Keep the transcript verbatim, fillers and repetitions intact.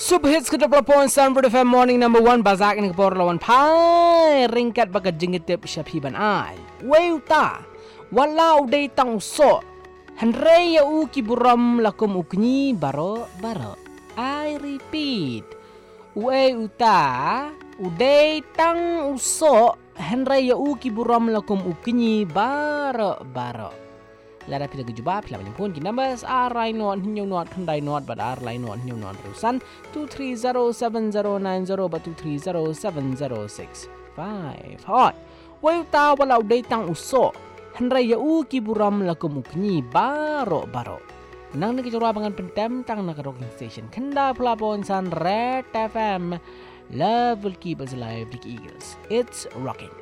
Subhits ke dua puluh poin Sanford F M Morning Number One Bazak ni kepor lawan pai ringkat baga jengitip syapiban ai. Weuta walau day tang uso Henry ya u kiburam lakum ukni baro baro. I repeat. Weuta uday tang uso Henry ya u kiburam lakum ukni baro baro. Lara pila kejuba pila banyak pun ki numbers R I not hinyong not kandai not but R line not hinyong not terusan two three zero seven zero nine zero but two three zero seven zero six five. Hot. Wai ta walau day tang uso henrai ya u kiburam lakum ukni baro baro. Nang nak jura bangan pentem tang nak rocking station kanda pelapon san Red F M. Love will keep us alive, Dick Eagles. It's rocking.